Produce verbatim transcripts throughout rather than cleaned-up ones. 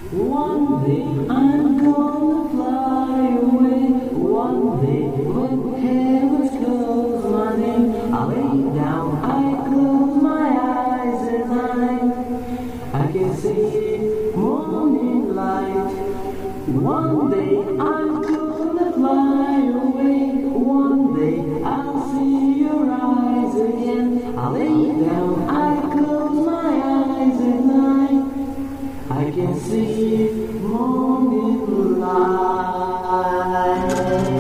One day I'm gonna fly away. One day when heaven's close my name, I lay down, I close my eyes and I, I can see morning light. One day I'm gonna fly away. One day I'll see your eyes again. I lay down, I close my eyes and I, I can see morning light.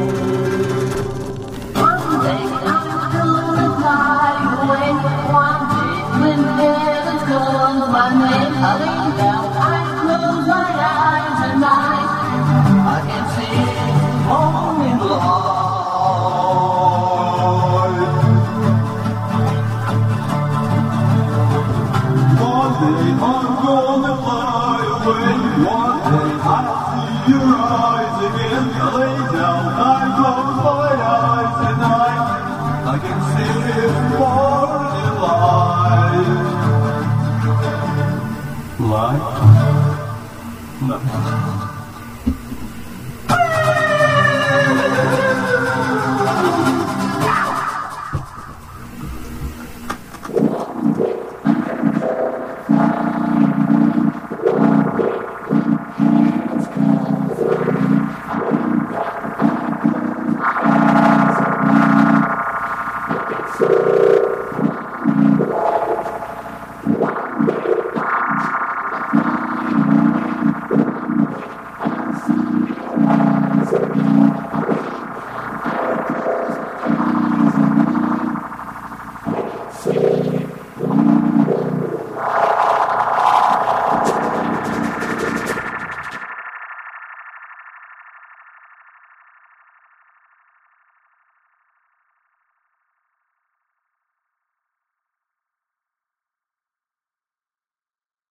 One day I'm gonna fly away. One day when heaven's calls my name, I lay down, I close my eyes and I, I can see morning light. One day I'm gonna fly away. One day I'll see your eyes again. I lay down, I close my eyes and I, I can see morning light. Light? No.